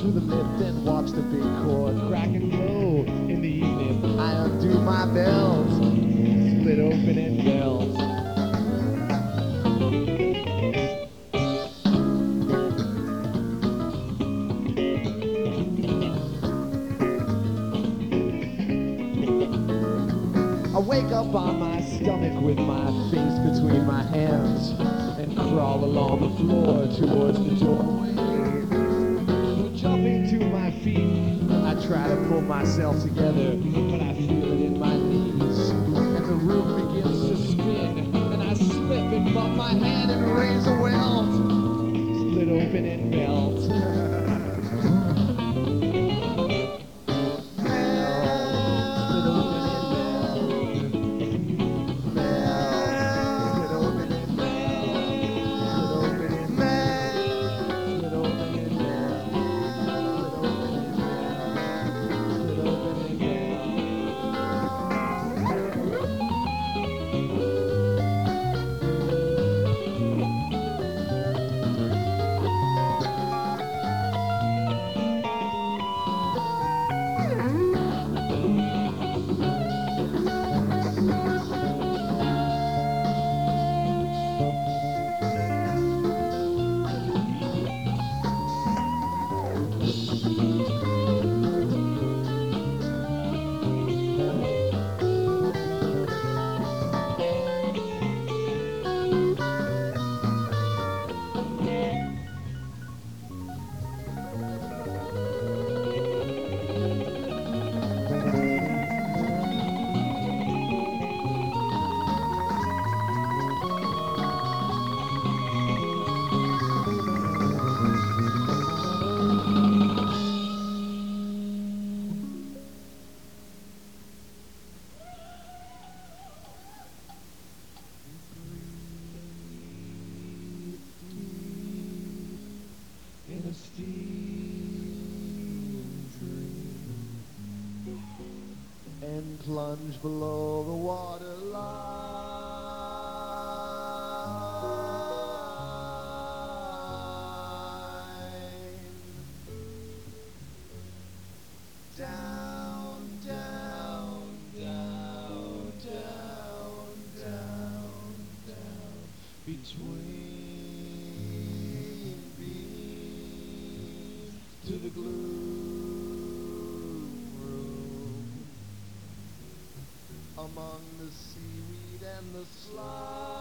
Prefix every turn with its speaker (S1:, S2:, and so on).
S1: through the lift and watch the big cord crack and glow in the evening. I undo my belt, split open and belt. I wake up on my stomach with my face between my hands and crawl along the floor towards the doorway. Jumping to my feet, I try to pull myself together, but I feel it in my knees. And the room begins to spin, and I slip and bump my hand and raise a welt. Split open and melt. In a steam dream and plunge below the waterline. Down, down, down, down, down, down, between beams to the gloom room, among the seaweed and the slime.